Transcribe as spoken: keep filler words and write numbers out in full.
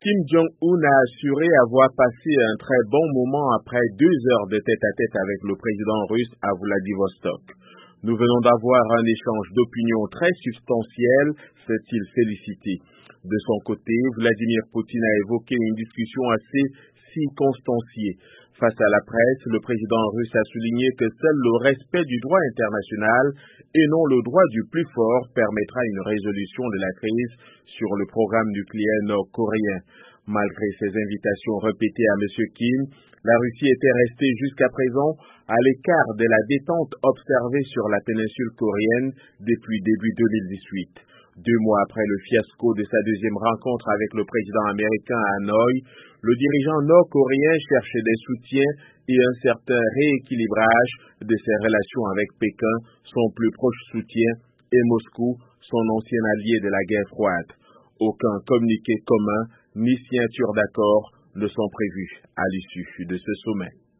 Kim Jong-un a assuré avoir passé un très bon moment après deux heures de tête-à-tête avec le président russe à Vladivostok. Nous venons d'avoir un échange d'opinions très substantiel, s'est-il félicité. De son côté, Vladimir Poutine a évoqué une discussion assez circonstanciée. Face à la presse, le président russe a souligné que seul le respect du droit international et non le droit du plus fort permettra une résolution de la crise sur le programme nucléaire nord-coréen. Malgré ses invitations répétées à M. Kim, la Russie était restée jusqu'à présent à l'écart de la détente observée sur la péninsule coréenne depuis début deux mille dix-huit. Deux mois après le fiasco de sa deuxième rencontre avec le président américain à Hanoï, le dirigeant nord-coréen cherche des soutiens et un certain rééquilibrage de ses relations avec Pékin, son plus proche soutien, et Moscou, son ancien allié de la guerre froide. Aucun communiqué commun ni signature d'accord ne sont prévus à l'issue de ce sommet.